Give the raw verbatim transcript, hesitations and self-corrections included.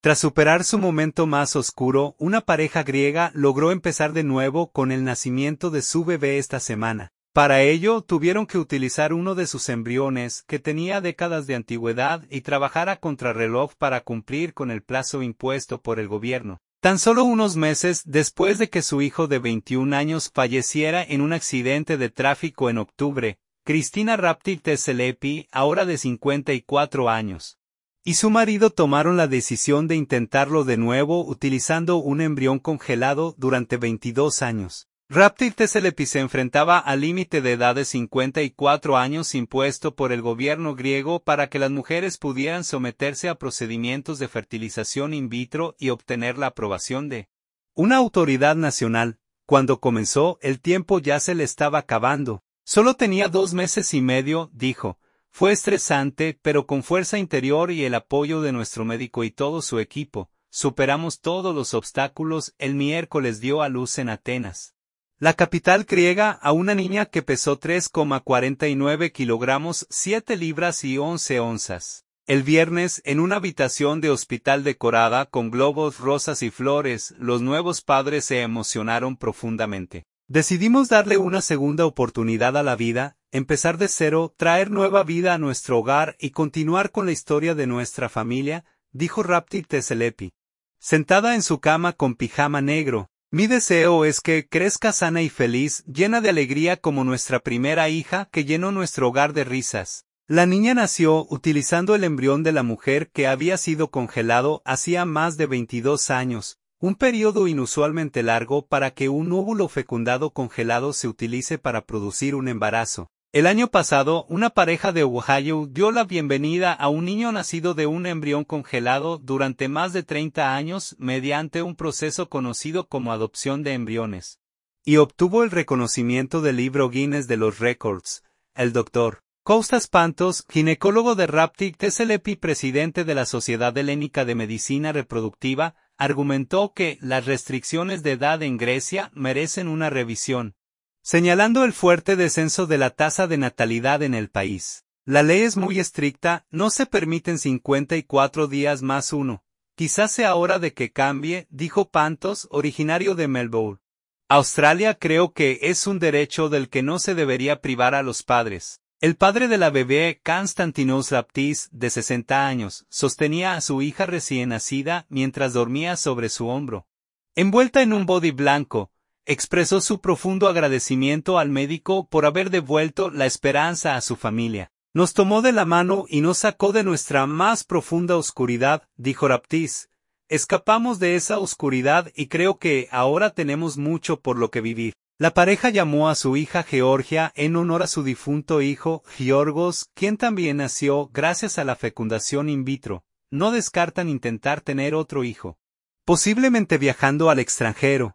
Tras superar su momento más oscuro, una pareja griega logró empezar de nuevo con el nacimiento de su bebé esta semana. Para ello, tuvieron que utilizar uno de sus embriones, que tenía décadas de antigüedad, y trabajar a contrarreloj para cumplir con el plazo impuesto por el gobierno. Tan solo unos meses después de que su hijo de veintiún años falleciera en un accidente de tráfico en octubre, Cristina Rapti Teselepi, ahora de cincuenta y cuatro años, y su marido tomaron la decisión de intentarlo de nuevo utilizando un embrión congelado durante veintidós años. Rapti Teselepi se enfrentaba al límite de edad de cincuenta y cuatro años impuesto por el gobierno griego para que las mujeres pudieran someterse a procedimientos de fertilización in vitro y obtener la aprobación de una autoridad nacional. Cuando comenzó, el tiempo ya se le estaba acabando. Solo tenía dos meses y medio, dijo. Fue estresante, pero con fuerza interior y el apoyo de nuestro médico y todo su equipo, superamos todos los obstáculos. El miércoles dio a luz en Atenas, la capital griega, a una niña que pesó tres coma cuarenta y nueve kilogramos, siete libras y once onzas. El viernes, en una habitación de hospital decorada con globos rosas y flores, los nuevos padres se emocionaron profundamente. Decidimos darle una segunda oportunidad a la vida, empezar de cero, traer nueva vida a nuestro hogar y continuar con la historia de nuestra familia, dijo Rapti Teselepi, sentada en su cama con pijama negro. Mi deseo es que crezca sana y feliz, llena de alegría como nuestra primera hija que llenó nuestro hogar de risas. La niña nació utilizando el embrión de la mujer que había sido congelado hacía más de veintidós años. Un periodo inusualmente largo para que un óvulo fecundado congelado se utilice para producir un embarazo. El año pasado, una pareja de Ohio dio la bienvenida a un niño nacido de un embrión congelado durante más de treinta años mediante un proceso conocido como adopción de embriones. Y obtuvo el reconocimiento del libro Guinness de los Récords. El doctor Kostas Pantos, ginecólogo de Rapti Teselepi, presidente de la Sociedad Helénica de Medicina Reproductiva, argumentó que las restricciones de edad en Grecia merecen una revisión, señalando el fuerte descenso de la tasa de natalidad en el país. La ley es muy estricta, no se permiten cincuenta y cuatro días más uno. Quizás sea hora de que cambie, dijo Pantos, originario de Melbourne, Australia. Creo que es un derecho del que no se debería privar a los padres. El padre de la bebé, Konstantinos Raptis, de sesenta años, sostenía a su hija recién nacida mientras dormía sobre su hombro. Envuelta en un body blanco, expresó su profundo agradecimiento al médico por haber devuelto la esperanza a su familia. Nos tomó de la mano y nos sacó de nuestra más profunda oscuridad, dijo Raptis. Escapamos de esa oscuridad y creo que ahora tenemos mucho por lo que vivir. La pareja llamó a su hija Georgia en honor a su difunto hijo, Giorgos, quien también nació gracias a la fecundación in vitro. No descartan intentar tener otro hijo, posiblemente viajando al extranjero.